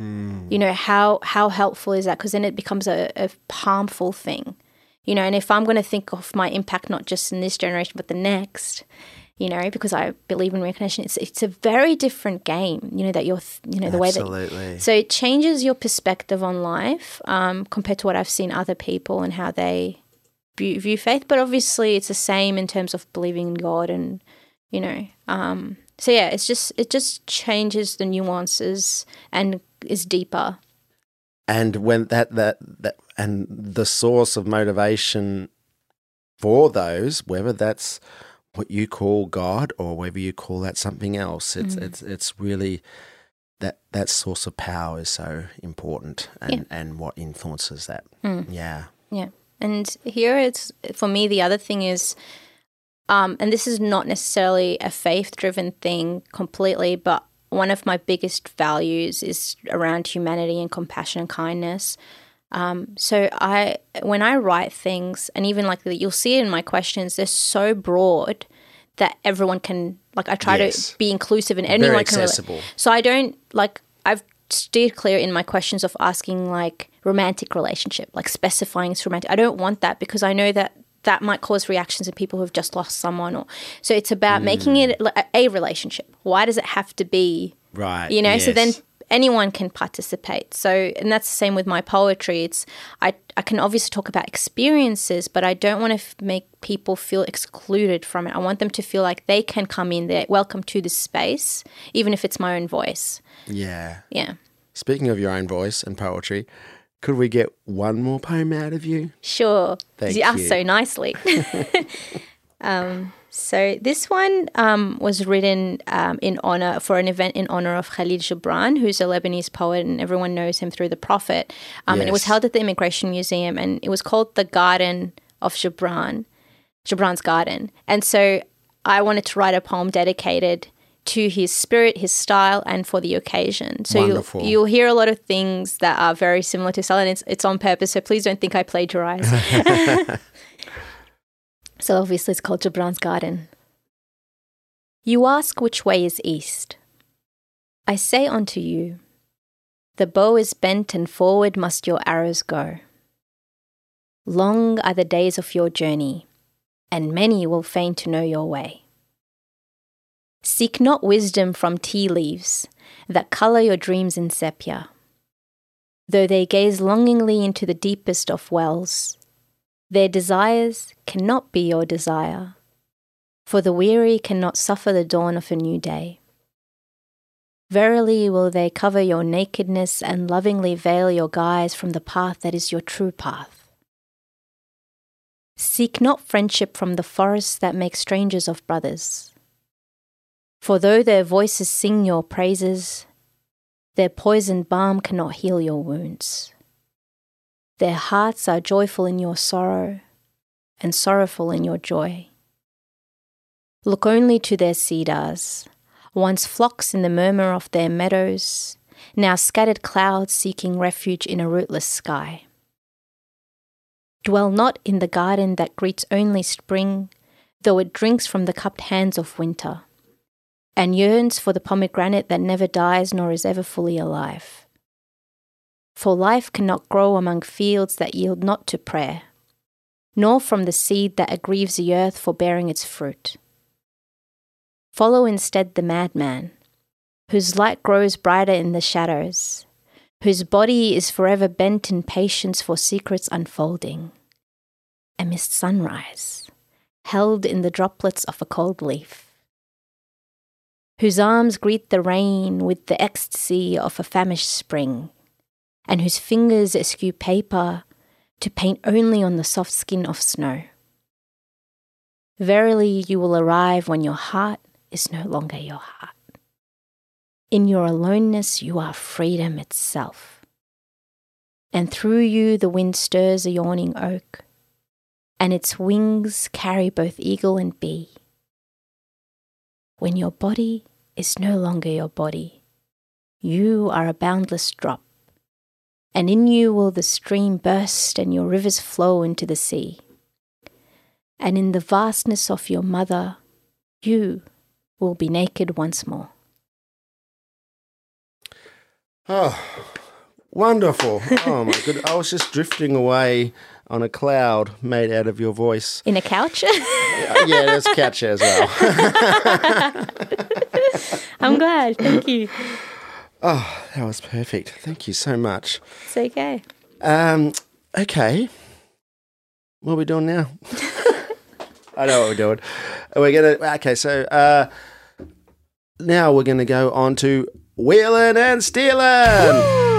Speaker 2: How helpful is that? Because then it becomes a harmful thing. And if I'm going to think of my impact not just in this generation but the next, because I believe in reincarnation, it's a very different game. That you're, the way that.
Speaker 1: Absolutely.
Speaker 2: So it changes your perspective on life compared to what I've seen other people and how they view faith. But obviously, it's the same in terms of believing in God, and So yeah, it just changes the nuances and is deeper.
Speaker 1: And when that and the source of motivation for those, whether that's what you call God or whether you call that something else, it's really that source of power is so important, and what influences that. Yeah.
Speaker 2: And here it's, for me, the other thing is, and this is not necessarily a faith-driven thing completely, but one of my biggest values is around humanity and compassion and kindness. So when I write things, and even like you'll see it in my questions, they're so broad that everyone can, I try to be inclusive and anyone
Speaker 1: very
Speaker 2: can
Speaker 1: accessible.
Speaker 2: relate. So I don't, I've steered clear in my questions of asking romantic relationship, specifying it's romantic. I don't want that because I know that might cause reactions in people who have just lost someone. So it's about making it a relationship. Why does it have to be,
Speaker 1: right?
Speaker 2: So then anyone can participate. So, and that's the same with my poetry. I can obviously talk about experiences, but I don't want to make people feel excluded from it. I want them to feel like they can come in there, welcome to this space, even if it's my own voice.
Speaker 1: Yeah.
Speaker 2: Yeah.
Speaker 1: Speaking of your own voice and poetry, could we get one more poem out of you?
Speaker 2: Sure.
Speaker 1: Thank
Speaker 2: you
Speaker 1: you.
Speaker 2: asked so nicely. So this one was written for an event in honor of Khalil Gibran, who's a Lebanese poet, and everyone knows him through The Prophet. And it was held at the Immigration Museum, and it was called The Garden of Gibran, Gibran's Garden. And so I wanted to write a poem dedicated to his spirit, his style, and for the occasion. So you'll hear a lot of things that are very similar to style, and it's on purpose, so please don't think I plagiarized. So obviously it's called Gibran's Garden. You ask which way is east. I say unto you, the bow is bent and forward must your arrows go. Long are the days of your journey, and many will fain to know your way. Seek not wisdom from tea leaves that colour your dreams in sepia. Though they gaze longingly into the deepest of wells, their desires cannot be your desire, for the weary cannot suffer the dawn of a new day. Verily will they cover your nakedness and lovingly veil your guise from the path that is your true path. Seek not friendship from the forests that make strangers of brothers, for though their voices sing your praises, their poisoned balm cannot heal your wounds. Their hearts are joyful in your sorrow and sorrowful in your joy. Look only to their cedars, once flocks in the murmur of their meadows, now scattered clouds seeking refuge in a rootless sky. Dwell not in the garden that greets only spring, though it drinks from the cupped hands of winter, and yearns for the pomegranate that never dies nor is ever fully alive. For life cannot grow among fields that yield not to prayer, nor from the seed that aggrieves the earth for bearing its fruit. Follow instead the madman, whose light grows brighter in the shadows, whose body is forever bent in patience for secrets unfolding, amidst sunrise, held in the droplets of a cold leaf, whose arms greet the rain with the ecstasy of a famished spring, and whose fingers eschew paper to paint only on the soft skin of snow. Verily you will arrive when your heart is no longer your heart. In your aloneness you are freedom itself, and through you the wind stirs a yawning oak, and its wings carry both eagle and bee. When your body is no longer your body, you are a boundless drop, and in you will the stream burst and your rivers flow into the sea. And in the vastness of your mother, you will be naked once more.
Speaker 1: Oh, wonderful. Oh my goodness. I was just drifting away on a cloud made out of your voice.
Speaker 2: In a couch?
Speaker 1: Yeah, there's a couch as well.
Speaker 2: I'm glad. Thank you.
Speaker 1: Oh, that was perfect. Thank you so much.
Speaker 2: It's okay.
Speaker 1: Okay. What are we doing now? I know what we're doing. So now we're gonna go on to Wheeling and Stealing,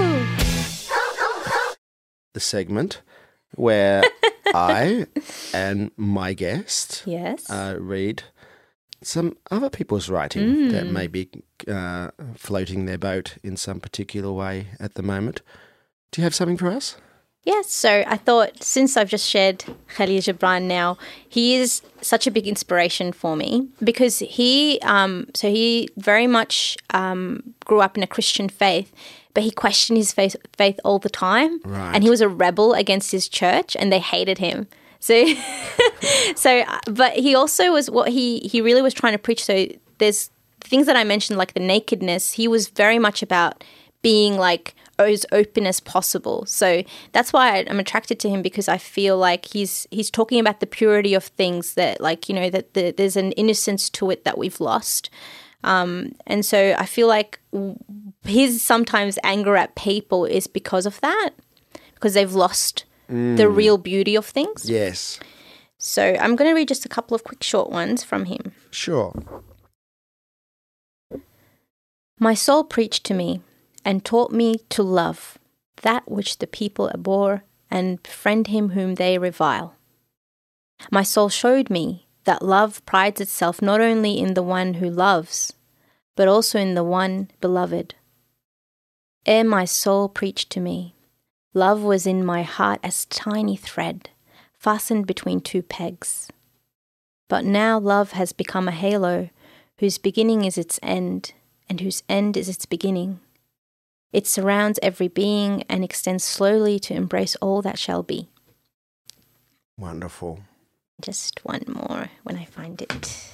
Speaker 1: the segment where I and my guest read some other people's writing that may be floating their boat in some particular way at the moment. Do you have something for us?
Speaker 2: Yes, so I thought since I've just shared Khalil Gibran now, he is such a big inspiration for me because he very much grew up in a Christian faith, but he questioned his faith all the time.
Speaker 1: Right.
Speaker 2: And he was a rebel against his church and they hated him. So, but he also was what he really was trying to preach. So there's things that I mentioned, like the nakedness. He was very much about being like as open as possible. So that's why I'm attracted to him, because I feel like he's talking about the purity of things that, like, you know, that there's an innocence to it that we've lost. And so I feel like his sometimes anger at people is because of that, because they've lost the real beauty of things.
Speaker 1: Yes.
Speaker 2: So I'm going to read just a couple of quick short ones from him.
Speaker 1: Sure.
Speaker 2: My soul preached to me and taught me to love that which the people abhor and befriend him whom they revile. My soul showed me that love prides itself not only in the one who loves, but also in the one beloved. Ere my soul preached to me, love was in my heart as tiny thread, fastened between two pegs. But now love has become a halo, whose beginning is its end, and whose end is its beginning. It surrounds every being and extends slowly to embrace all that shall be.
Speaker 1: Wonderful.
Speaker 2: Just one more when I find it.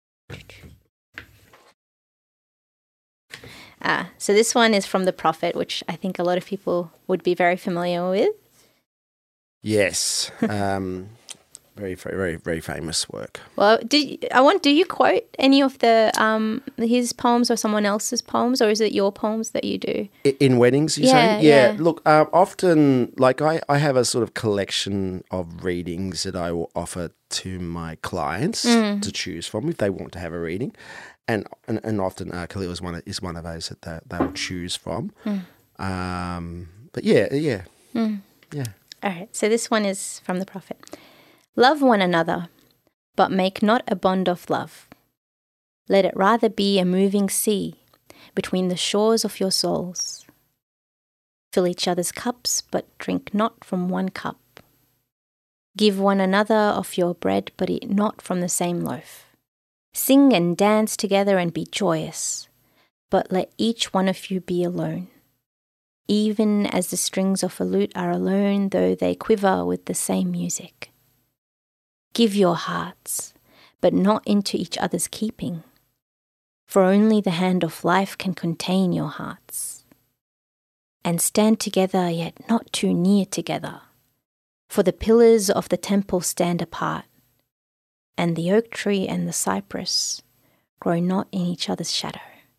Speaker 2: So this one is from the Prophet, which I think a lot of people would be very familiar with.
Speaker 1: Yes. Very, very, very famous work.
Speaker 2: Well, do you quote any of the his poems or someone else's poems, or is it your poems that you do?
Speaker 1: In weddings, you're saying?
Speaker 2: Yeah.
Speaker 1: Look, often, like I have a sort of collection of readings that I will offer to my clients to choose from if they want to have a reading. And often Khalil is one of those that they will choose from. But yeah.
Speaker 2: All right, so this one is from the Prophet. Love one another, but make not a bond of love. Let it rather be a moving sea between the shores of your souls. Fill each other's cups, but drink not from one cup. Give one another of your bread, but eat not from the same loaf. Sing and dance together and be joyous, but let each one of you be alone. Even as the strings of a lute are alone, though they quiver with the same music. Give your hearts, but not into each other's keeping, for only the hand of life can contain your hearts. And stand together, yet not too near together, for the pillars of the temple stand apart, and the oak tree and the cypress grow not in each other's shadow.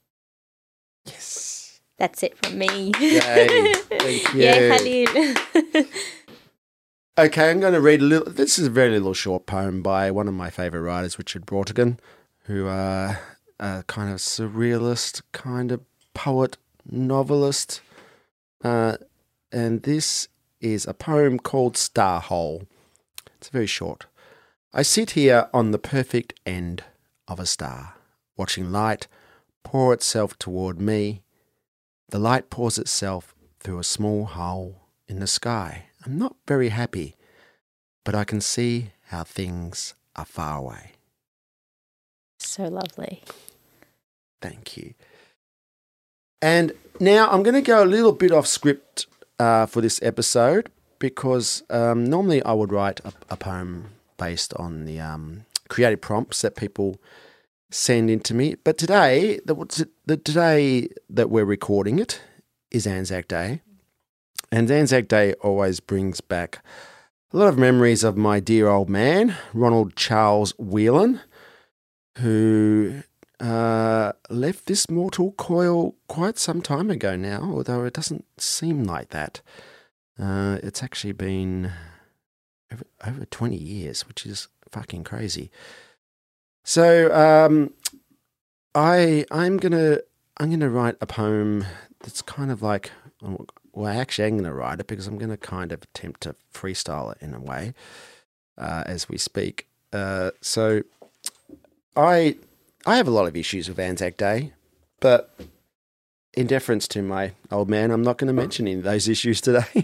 Speaker 1: Yes.
Speaker 2: That's it from me.
Speaker 1: Yay. Thank you.
Speaker 2: Yeah, Khalil.
Speaker 1: Okay, I'm going to read a little. This is a very little short poem by one of my favourite writers, Richard Brautigan, who are a kind of surrealist, kind of poet, novelist. And this is a poem called Starhole. It's very short. I sit here on the perfect end of a star, watching light pour itself toward me. The light pours itself through a small hole in the sky. I'm not very happy, but I can see how things are far away.
Speaker 2: So lovely.
Speaker 1: Thank you. And now I'm going to go a little bit off script for this episode because normally I would write a poem based on the creative prompts that people send in to me. But today, the day that we're recording it is Anzac Day. And Anzac Day always brings back a lot of memories of my dear old man, Ronald Charles Whelan, who left this mortal coil quite some time ago now, although it doesn't seem like that. It's actually been over 20 years, which is fucking crazy. So I'm gonna write a poem that's kind of like, well, actually I'm gonna write it because I'm gonna kind of attempt to freestyle it in a way as we speak. So I have a lot of issues with Anzac Day, but in deference to my old man, I'm not going to mention any of those issues today.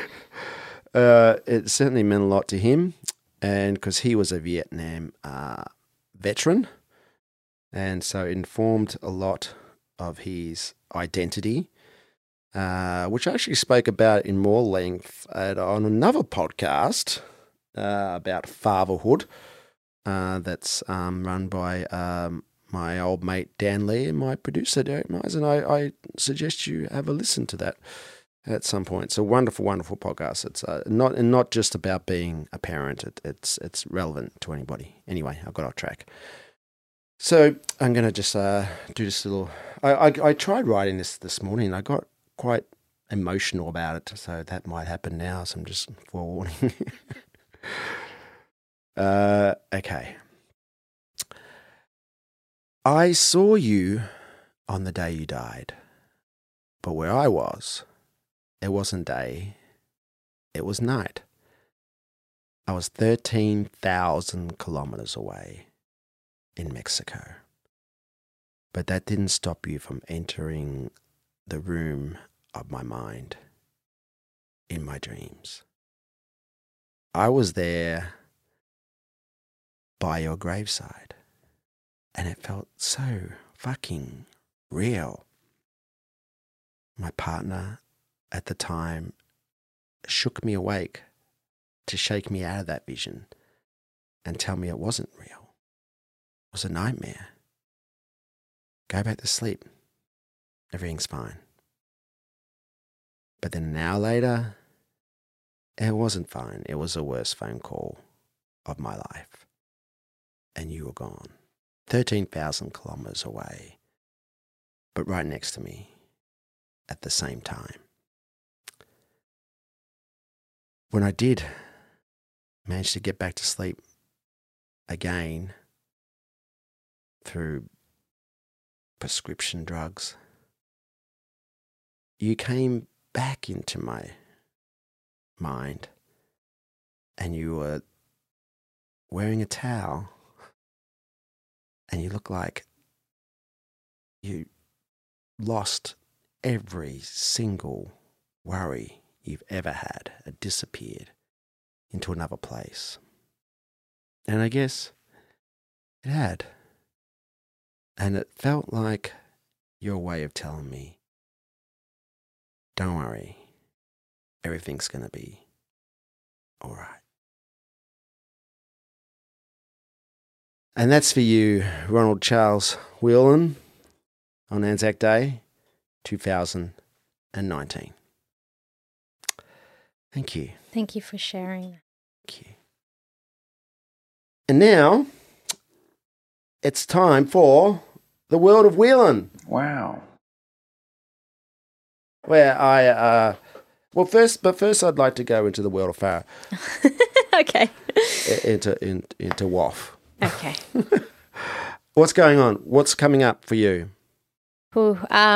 Speaker 1: It certainly meant a lot to him, and because he was a Vietnam veteran, and so informed a lot of his identity, which I actually spoke about in more length on another podcast about fatherhood that's run by my old mate Dan Lee and my producer Derek Myers, and I suggest you have a listen to that at some point. It's a wonderful, wonderful podcast. It's not just about being a parent. It's relevant to anybody. Anyway, I got off track. So I'm going to just do this little... I tried writing this morning. I got quite emotional about it, so that might happen now, so I'm just forewarning. Okay. I saw you on the day you died, but where I was, it wasn't day, it was night. I was 13,000 kilometers away in Mexico. But that didn't stop you from entering the room of my mind in my dreams. I was there by your graveside, and it felt so fucking real. My partner at the time shook me awake to shake me out of that vision and tell me it wasn't real. It was a nightmare. Go back to sleep. Everything's fine. But then an hour later, it wasn't fine. It was the worst phone call of my life. And you were gone. 13,000 kilometers away, but right next to me at the same time. When I did manage to get back to sleep again through prescription drugs, you came back into my mind and you were wearing a towel and you looked like you lost every single worry you've ever had. It disappeared into another place. And I guess it had. And it felt like your way of telling me, don't worry, everything's going to be all right. And that's for you, Ronald Charles Whelan, on Anzac Day, 2019. Thank you.
Speaker 2: Thank you for sharing.
Speaker 1: Thank you. And now, it's time for the world of Whelan.
Speaker 3: Wow.
Speaker 1: Where first I'd like to go into the world of Farah.
Speaker 2: Okay.
Speaker 1: Into WAF.
Speaker 2: Okay.
Speaker 1: What's going on? What's coming up for you?
Speaker 2: Ooh,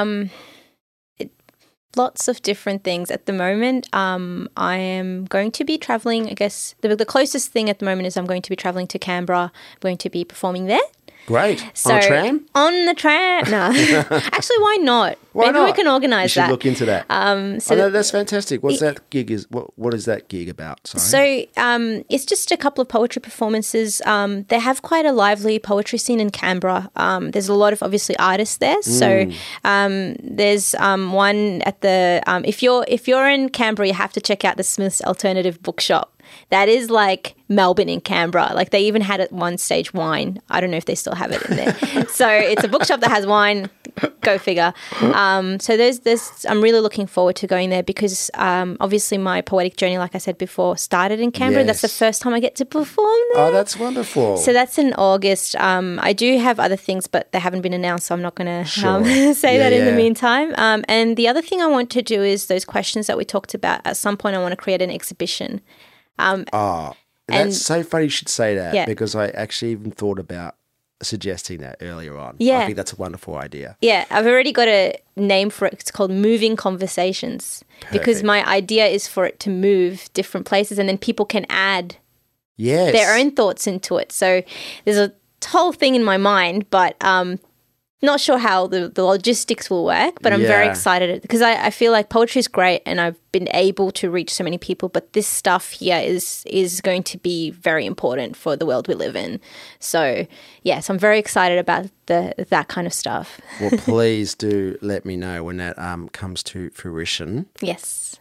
Speaker 2: lots of different things at the moment. I am going to be traveling. I guess the closest thing at the moment is I'm going to be traveling to Canberra. I'm going to be performing there.
Speaker 1: Great.
Speaker 2: So,
Speaker 1: on a tram?
Speaker 2: On the tram? No. Actually, why not?
Speaker 1: Why
Speaker 2: Maybe
Speaker 1: not?
Speaker 2: we can organise that.
Speaker 1: You should look into that. That's fantastic. What's that gig? What is that gig about? Sorry.
Speaker 2: So it's just a couple of poetry performances. They have quite a lively poetry scene in Canberra. There's a lot of obviously artists there. So there's one at the if you're in Canberra, you have to check out the Smith's Alternative Bookshop. That is like Melbourne in Canberra. Like they even had at one stage wine. I don't know if they still have it in there. So it's a bookshop that has wine. Go figure. So there's. I'm really looking forward to going there because obviously my poetic journey, like I said before, started in Canberra.
Speaker 1: Yes.
Speaker 2: That's the first time I get to perform there.
Speaker 1: Oh, that's wonderful.
Speaker 2: So that's in August. I do have other things, but they haven't been announced, so I'm not going to say that in the meantime. And the other thing I want to do is those questions that we talked about. At some point, I want to create an exhibition.
Speaker 1: That's so funny you should say that because I actually even thought about suggesting that earlier on.
Speaker 2: Yeah.
Speaker 1: I think that's a wonderful idea.
Speaker 2: Yeah, I've already got a name for it. It's called Moving Conversations.
Speaker 1: Perfect.
Speaker 2: Because my idea is for it to move different places and then people can add their own thoughts into it. So there's a whole thing in my mind, but not sure how the logistics will work, but I'm very excited because I feel like poetry is great and I've been able to reach so many people, but this stuff here is going to be very important for the world we live in. So, yes, I'm very excited about that kind of stuff.
Speaker 1: Well, please do let me know when that comes to fruition.
Speaker 2: Yes.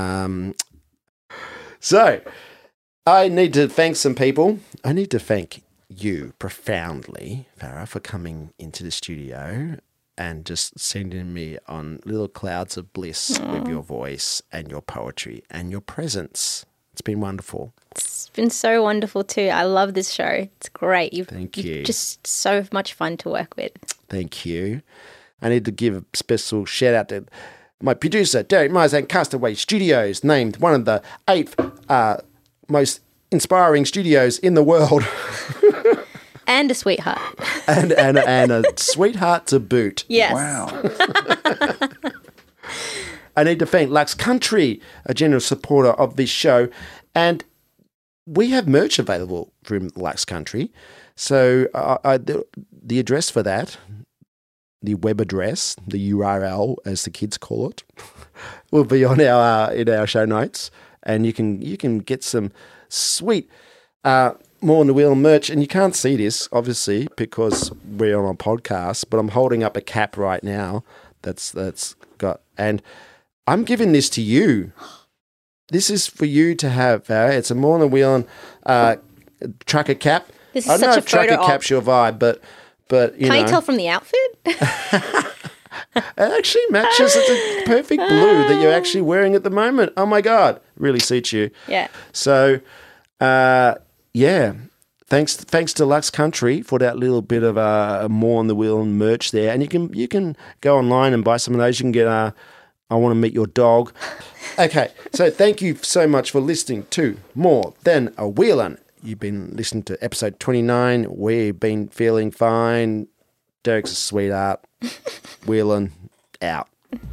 Speaker 1: So, I need to thank some people. I need to thank you profoundly, Farah, for coming into the studio and just sending me on little clouds of bliss with your voice and your poetry and your presence. It's been wonderful.
Speaker 2: It's been so wonderful too. I love this show. It's great.
Speaker 1: Thank you.
Speaker 2: You're just so much fun to work with.
Speaker 1: Thank you. I need to give a special shout out to my producer, Derek Myers, and Castaway Studios, named one of the 8 most inspiring studios in the world.
Speaker 2: And a sweetheart.
Speaker 1: and a sweetheart to boot.
Speaker 2: Yes.
Speaker 3: Wow.
Speaker 1: I need to thank Lux Country, a generous supporter of this show. And we have merch available from Lux Country. So the address for that, the web address, the URL, as the kids call it, will be on in our show notes. And you can get some sweet More on the Wheel merch. And you can't see this, obviously, because we're on a podcast, but I'm holding up a cap right now that's got... And I'm giving this to you. This is for you to have, Barry. It's a More on the Wheel trucker cap.
Speaker 2: This is
Speaker 1: I don't know
Speaker 2: such
Speaker 1: if
Speaker 2: a photo
Speaker 1: trucker
Speaker 2: op.
Speaker 1: cap's your vibe, but you know.
Speaker 2: Can't you tell from the outfit?
Speaker 1: It actually matches. It's a perfect blue that you're actually wearing at the moment. Oh my God. Really suits you.
Speaker 2: Yeah.
Speaker 1: So, yeah. Thanks to Lux Country for that little bit of More on the Wheel merch there. And you can go online and buy some of those. You can get I Want to Meet Your Dog. Okay. So thank you so much for listening to More Than a Wheelin'. You've been listening to episode 29. We've been feeling fine. Derek's a sweetheart. Wheelin' out.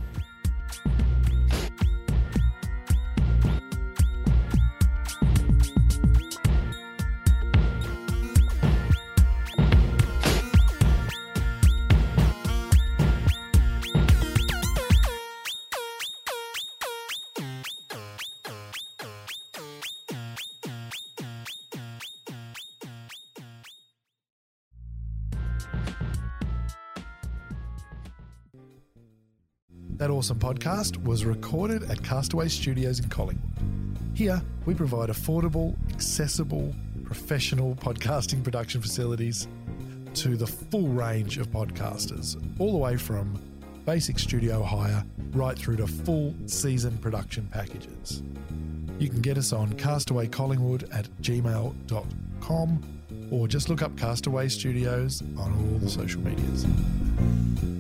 Speaker 4: That Awesome Podcast was recorded at Castaway Studios in Collingwood. Here, we provide affordable, accessible, professional podcasting production facilities to the full range of podcasters, all the way from basic studio hire right through to full season production packages. You can get us on castawaycollingwood@gmail.com or just look up Castaway Studios on all the social medias.